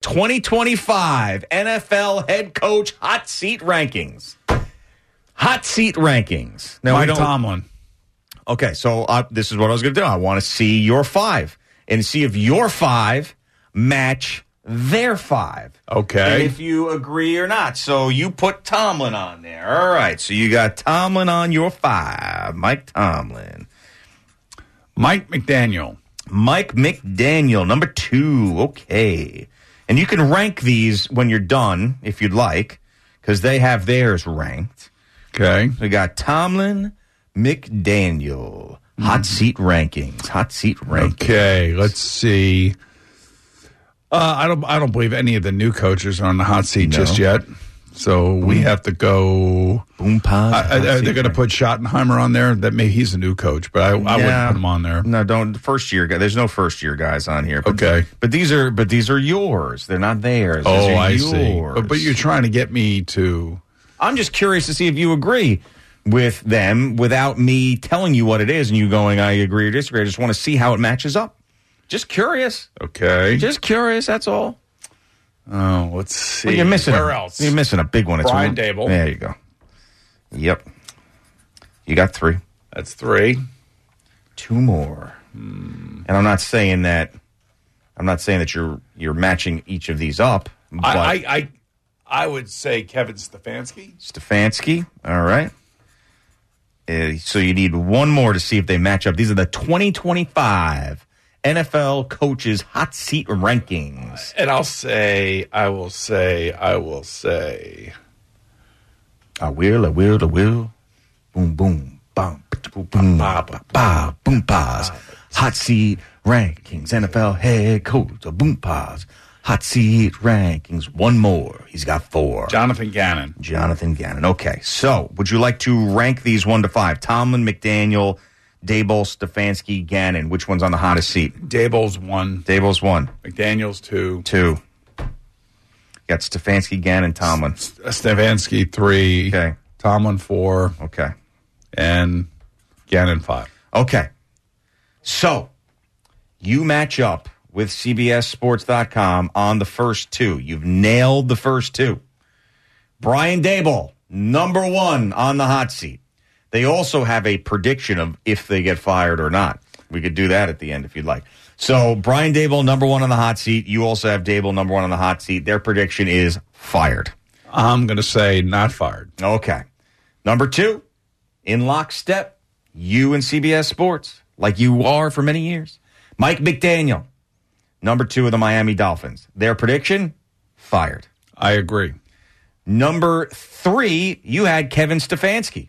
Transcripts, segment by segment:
2025 NFL head coach hot seat rankings. Hot seat rankings. Now, Mike Tomlin. Okay, so this is what I was going to do. I want to see your 5 and see if your 5 match their 5. Okay. And if you agree or not. So you put Tomlin on there. All right, so you got Tomlin on your 5. Mike Tomlin. Mike McDaniel. Mike McDaniel, number 2. Okay. And you can rank these when you're done, if you'd like, because they have theirs ranked. Okay. We got Tomlin, McDaniel. Hot seat rankings. Hot seat rankings. Okay, let's see. I don't believe any of the new coaches are on the hot seat just yet. So we have to go. They're going to put Schottenheimer on there. He's a new coach, but I wouldn't put him on there. No, don't. First year guy. There's no first year guys on here. But, okay, but these are yours. They're not theirs. Oh, I see. But you're trying to get me to. I'm just curious to see if you agree with them without me telling you what it is and you going, I agree or disagree. I just want to see how it matches up. Just curious. Okay. Just curious. That's all. Oh, let's see. Well, you're missing Where else? You're missing a big one. Brian Daboll. There you go. Yep. You got 3. That's 3. 2 more. And I'm not saying that you're matching each of these up. But I would say Kevin Stefanski. Stefanski. All right. So you need one more to see if they match up. These are the 2025 NFL coaches hot seat rankings. And I will say. I will. Boom, boom, bum, boom, boom, ba, boom, pause. Hot seat rankings. NFL head coach, boom, pause. Hot seat rankings. One more. He's got 4. Jonathan Gannon. Okay. So, would you like to rank these 1 to 5? Tomlin, McDaniel, Daboll, Stefanski, Gannon. Which one's on the hottest seat? Daboll's 1. McDaniel's 2. 2. Got Stefanski, Gannon, Tomlin. Stefanski 3. Okay. Tomlin 4. Okay. And Gannon 5. Okay. So, you match up with CBSSports.com on the first 2. You've nailed the first 2. Brian Daboll, number 1 on the hot seat. They also have a prediction of if they get fired or not. We could do that at the end if you'd like. So, Brian Daboll, number 1 on the hot seat. You also have Daboll, number 1 on the hot seat. Their prediction is fired. I'm going to say not fired. Okay. Number 2, in lockstep, you and CBS Sports, like you are for many years. Mike McDaniel. Number 2 of the Miami Dolphins. Their prediction? Fired. I agree. Number 3, you had Kevin Stefanski.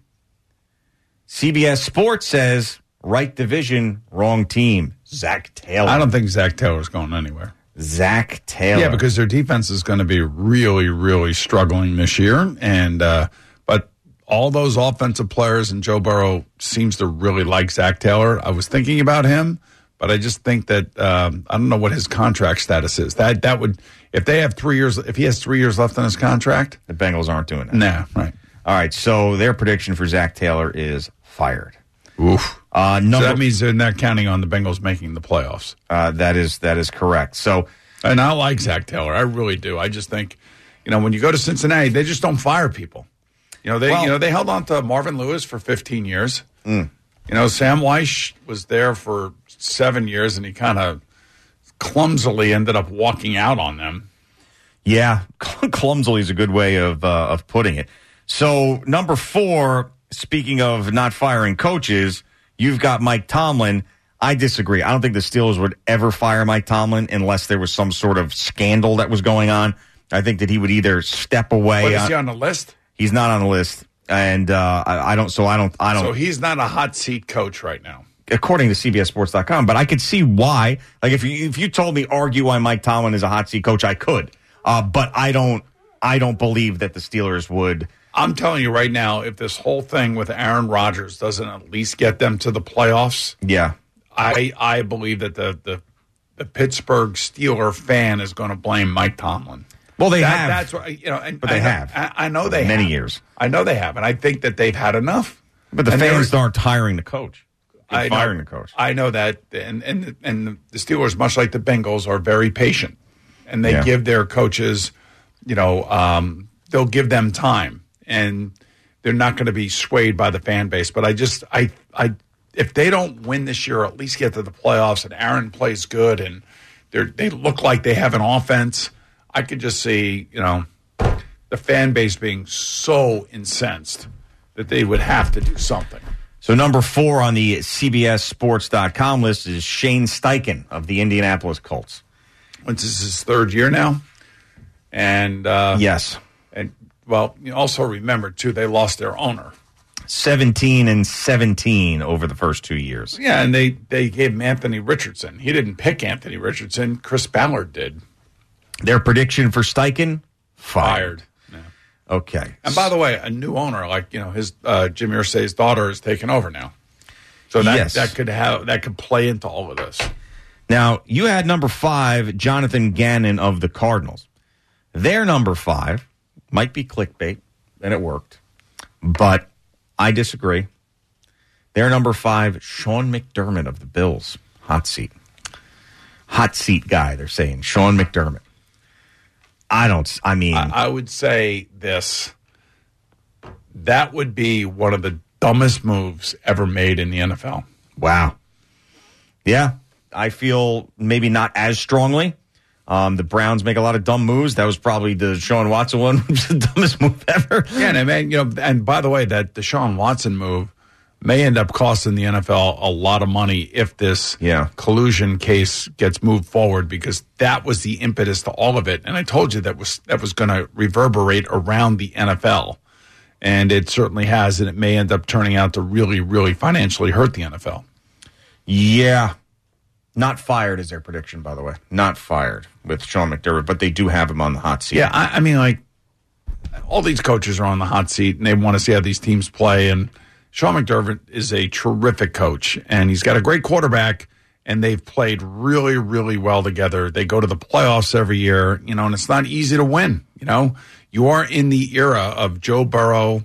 CBS Sports says, right division, wrong team. Zach Taylor. I don't think Zach Taylor's going anywhere. Zach Taylor. Yeah, because their defense is going to be really, really struggling this year. And but all those offensive players, and Joe Burrow seems to really like Zach Taylor. I was thinking about him. But I just think that I don't know what his contract status is. That would, if they have 3 years, if he has 3 years left on his contract, the Bengals aren't doing that. Nah, right. All right. So their prediction for Zach Taylor is fired. Oof. So that means they're not counting on the Bengals making the playoffs. That is correct. So, and I like Zach Taylor. I really do. I just think, when you go to Cincinnati, they just don't fire people. They held on to Marvin Lewis for 15 years. Sam Weish was there for 7 years, and he kind of clumsily ended up walking out on them. Yeah, clumsily is a good way of putting it. So, number 4, speaking of not firing coaches, you've got Mike Tomlin. I disagree. I don't think the Steelers would ever fire Mike Tomlin unless there was some sort of scandal that was going on. I think that he would either step away. But is he on the list? He's not on the list. And I don't. So he's not a hot seat coach right now, according to CBSSports.com. But I could see why. Like if you told me argue why Mike Tomlin is a hot seat coach, I could. But I don't believe that the Steelers would. I'm telling you right now, if this whole thing with Aaron Rodgers doesn't at least get them to the playoffs, yeah, I believe that the Pittsburgh Steeler fan is going to blame Mike Tomlin. Well, they have. That's what but they have. I know they have. Many years. I know they have, and I think that they've had enough. But the fans aren't hiring the coach. Firing the coach. I know that, and the Steelers, much like the Bengals, are very patient. and they give their coaches, they'll give them time, and they're not going to be swayed by the fan base. But if they don't win this year, or at least get to the playoffs, and Aaron plays good, and they look like they have an offense, I could just see, the fan base being so incensed that they would have to do something. So number 4 on the CBSSports.com list is Shane Steichen of the Indianapolis Colts. This is his 3rd year now. And yes. And well, you also remember, too, they lost their owner. 17-17 over the first 2 years. Yeah, and they gave him Anthony Richardson. He didn't pick Anthony Richardson. Chris Ballard did. Their prediction for Steichen? Fired. Okay. And by the way, a new owner, his Jim Irsay's daughter is taking over now, so that could play into all of this. Now, you had number 5, Jonathan Gannon of the Cardinals. Their number 5 might be clickbait, and it worked, but I disagree. Their number 5, Sean McDermott of the Bills, hot seat guy. They're saying Sean McDermott. I would say this. That would be one of the dumbest moves ever made in the NFL. Wow. Yeah, I feel maybe not as strongly. The Browns make a lot of dumb moves. That was probably the Deshaun Watson one, which is the dumbest move ever. Yeah, and by the way, that Deshaun Watson move may end up costing the NFL a lot of money if this collusion case gets moved forward, because that was the impetus to all of it. And I told you that was going to reverberate around the NFL. And it certainly has, and it may end up turning out to really, really financially hurt the NFL. Yeah. Not fired is their prediction, by the way. Not fired with Sean McDermott, but they do have him on the hot seat. Yeah, all these coaches are on the hot seat, and they want to see how these teams play, and Sean McDermott is a terrific coach, and he's got a great quarterback, and they've played really, really well together. They go to the playoffs every year, and it's not easy to win. You are in the era of Joe Burrow,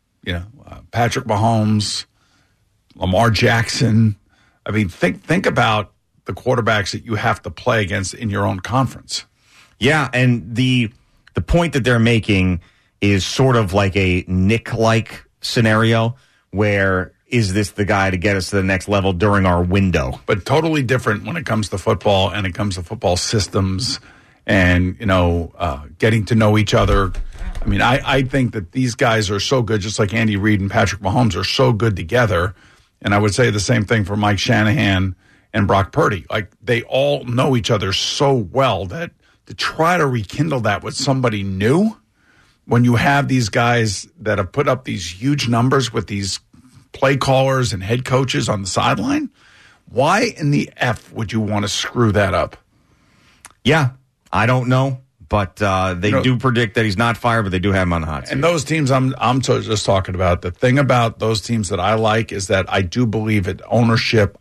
Patrick Mahomes, Lamar Jackson. Think about the quarterbacks that you have to play against in your own conference. Yeah, and the point that they're making is sort of like a Nick-like scenario, where is this the guy to get us to the next level during our window? But totally different when it comes to football, and it comes to football systems and, getting to know each other. I think that these guys are so good, just like Andy Reid and Patrick Mahomes are so good together. And I would say the same thing for Mike Shanahan and Brock Purdy. They all know each other so well that to try to rekindle that with somebody new, when you have these guys that have put up these huge numbers with these play callers and head coaches on the sideline, why in the F would you want to screw that up? Yeah, I don't know, but they do predict that he's not fired, but they do have him on the hot seat. And those teams I'm just talking about, the thing about those teams that I like is that I do believe that ownership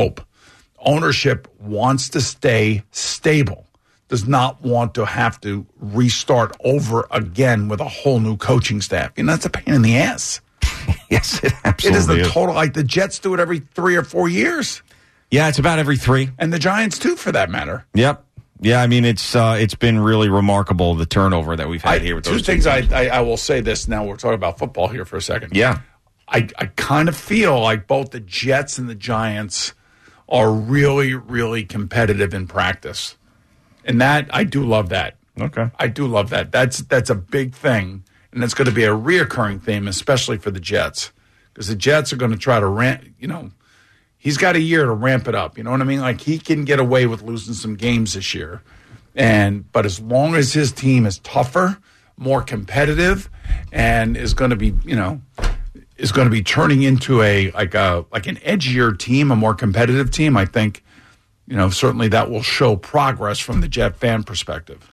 wants to stay stable, does not want to have to restart over again with a whole new coaching staff. That's a pain in the ass. Yes, it absolutely is. Total, the Jets do it every 3 or 4 years. Yeah, it's about every 3. And the Giants, too, for that matter. Yep. Yeah, it's been really remarkable, the turnover that we've had here with those two things. I will say this now. We're talking about football here for a second. Yeah. I kind of feel like both the Jets and the Giants are really, really competitive in practice. And that, I do love that. Okay. I do love that. That's a big thing. And that's going to be a reoccurring theme, especially for the Jets. Because the Jets are going to try to ramp, he's got a year to ramp it up. You know what I mean? He can get away with losing some games this year. But as long as his team is tougher, more competitive, and is going to be, turning into an edgier team, a more competitive team, I think, certainly that will show progress from the Jet fan perspective.